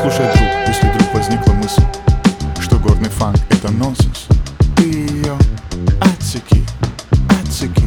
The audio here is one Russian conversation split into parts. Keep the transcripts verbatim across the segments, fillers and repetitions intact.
Послушай, друг, если вдруг возникла мысль, что горный фанк — это нонсенс, ты ее отсеки, отсеки.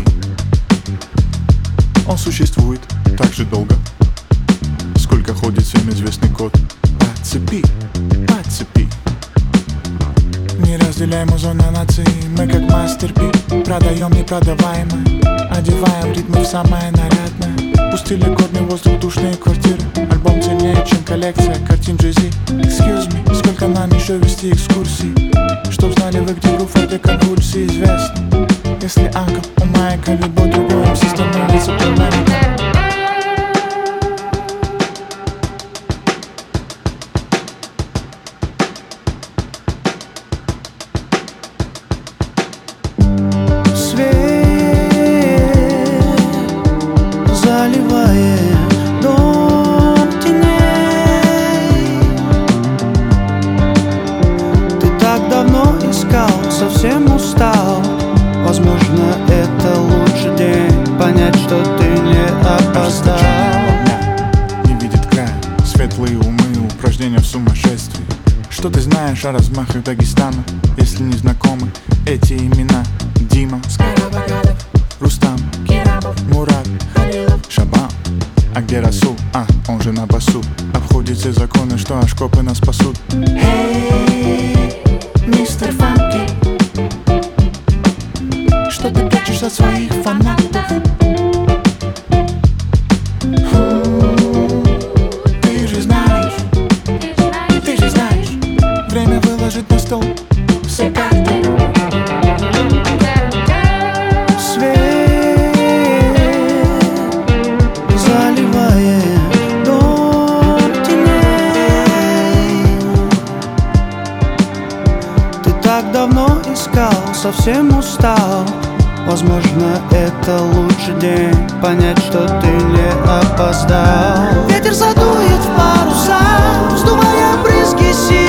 Он существует так же долго, сколько ходит всем известный код по цепи, по цепи. Не разделяем озон на нации, мы как мастер-пи. Продаем непродаваемое, одеваем ритмы в самое нарядное. Пустили горный воздух, душные квартиры. Альбом темнее, чем коллекция картин Jay-Z. Excuse me, сколько нам еще вести экскурсий, чтоб знали вы, где грув этой конвульсии известно. Если анка у Майка, любой другой эм си становится племенником. Заливает дом теней. Ты так давно искал, совсем устал. Возможно, это лучший день понять, что ты не опоздал. Не видит края, светлые умы, упражнения в сумасшествии. Что ты знаешь о размахах Дагестана, если не знакомы эти имена? Дима, Рустам, Мурат, Шабан. А где Расул? А, он же на басу. Обходит все законы, что аж копы нас спасут. Эй, мистер Фанки, что ты прячешь от своих фанатов? Ты же знаешь, ты же знаешь, время выложить на стол все карты. Так давно искал, совсем устал. Возможно, это лучший день понять, что ты не опоздал. Ветер задует в паруса, вздувая брызги сил.